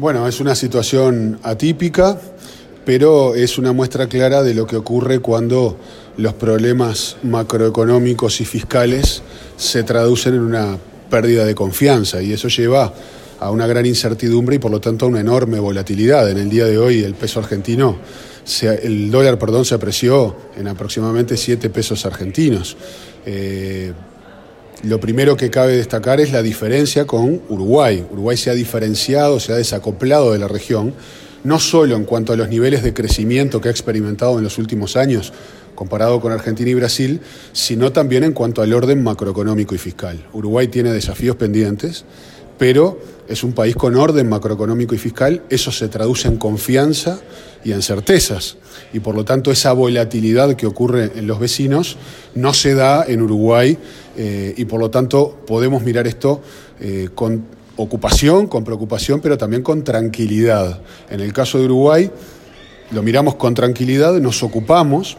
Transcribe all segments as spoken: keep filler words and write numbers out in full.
Bueno, es una situación atípica, pero es una muestra clara de lo que ocurre cuando los problemas macroeconómicos y fiscales se traducen en una pérdida de confianza, y eso lleva a una gran incertidumbre y por lo tanto a una enorme volatilidad. En el día de hoy el peso argentino, se, el dólar perdón, se apreció en aproximadamente siete pesos argentinos. Eh, Lo primero que cabe destacar es la diferencia con Uruguay. Uruguay se ha diferenciado, se ha desacoplado de la región, no solo en cuanto a los niveles de crecimiento que ha experimentado en los últimos años, comparado con Argentina y Brasil, sino también en cuanto al orden macroeconómico y fiscal. Uruguay tiene desafíos pendientes, pero es un país con orden macroeconómico y fiscal. Eso se traduce en confianza y en certezas, y por lo tanto esa volatilidad que ocurre en los vecinos no se da en Uruguay, eh, y por lo tanto podemos mirar esto eh, con ocupación, con preocupación, pero también con tranquilidad. En el caso de Uruguay lo miramos con tranquilidad, nos ocupamos,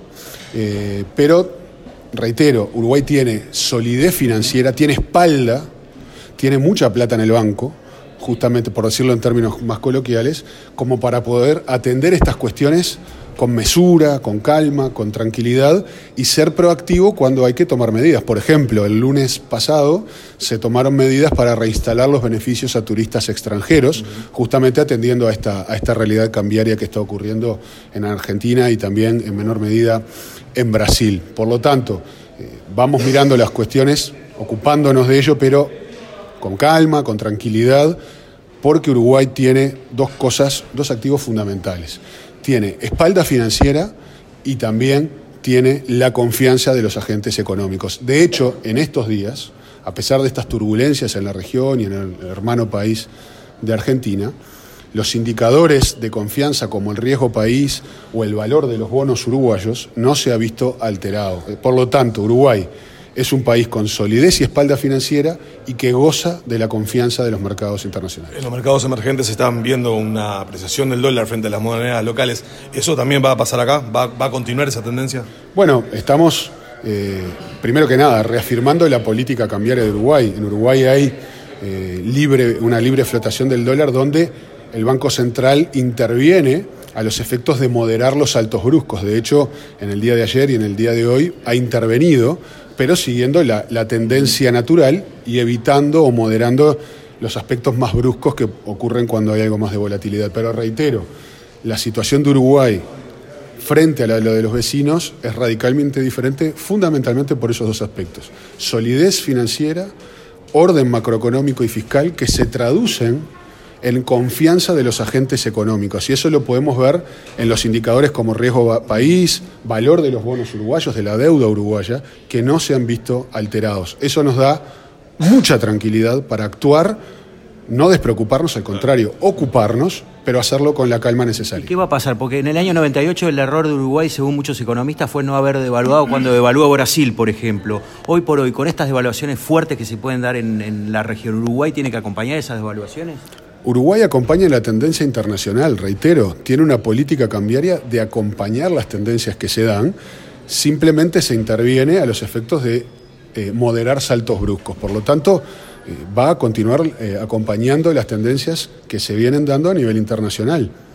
eh, pero reitero, Uruguay tiene solidez financiera, tiene espalda, tiene mucha plata en el banco, justamente por decirlo en términos más coloquiales, como para poder atender estas cuestiones con mesura, con calma, con tranquilidad y ser proactivo cuando hay que tomar medidas. Por ejemplo, el lunes pasado se tomaron medidas para reinstalar los beneficios a turistas extranjeros, justamente atendiendo a esta, a esta realidad cambiaria que está ocurriendo en Argentina y también en menor medida en Brasil. Por lo tanto, eh, vamos mirando las cuestiones, ocupándonos de ello, pero con calma, con tranquilidad, porque Uruguay tiene dos cosas, dos activos fundamentales. Tiene espalda financiera y también tiene la confianza de los agentes económicos. De hecho, en estos días, a pesar de estas turbulencias en la región y en el hermano país de Argentina, los indicadores de confianza como el riesgo país o el valor de los bonos uruguayos no se ha visto alterado. Por lo tanto, Uruguay es un país con solidez y espalda financiera y que goza de la confianza de los mercados internacionales. En los mercados emergentes están viendo una apreciación del dólar frente a las monedas locales. ¿Eso también va a pasar acá? ¿Va, va a continuar esa tendencia? Bueno, estamos, eh, primero que nada, reafirmando la política cambiaria de Uruguay. En Uruguay hay eh, libre, una libre flotación del dólar donde el Banco Central interviene a los efectos de moderar los saltos bruscos. De hecho, en el día de ayer y en el día de hoy ha intervenido, pero siguiendo la, la tendencia natural y evitando o moderando los aspectos más bruscos que ocurren cuando hay algo más de volatilidad. Pero reitero, la situación de Uruguay frente a la, lo de los vecinos es radicalmente diferente, fundamentalmente por esos dos aspectos. Solidez financiera, orden macroeconómico y fiscal que se traducen en confianza de los agentes económicos. Y eso lo podemos ver en los indicadores como riesgo país, valor de los bonos uruguayos, de la deuda uruguaya, que no se han visto alterados. Eso nos da mucha tranquilidad para actuar, no despreocuparnos, al contrario, ocuparnos, pero hacerlo con la calma necesaria. ¿Y qué va a pasar? Porque en el año noventa y ocho el error de Uruguay, según muchos economistas, fue no haber devaluado cuando devaluó Brasil, por ejemplo. Hoy por hoy, con estas devaluaciones fuertes que se pueden dar en, en la región, ¿Uruguay tiene que acompañar esas devaluaciones? Uruguay acompaña la tendencia internacional, reitero, tiene una política cambiaria de acompañar las tendencias que se dan, simplemente se interviene a los efectos de eh, moderar saltos bruscos. Por lo tanto, eh, va a continuar eh, acompañando las tendencias que se vienen dando a nivel internacional.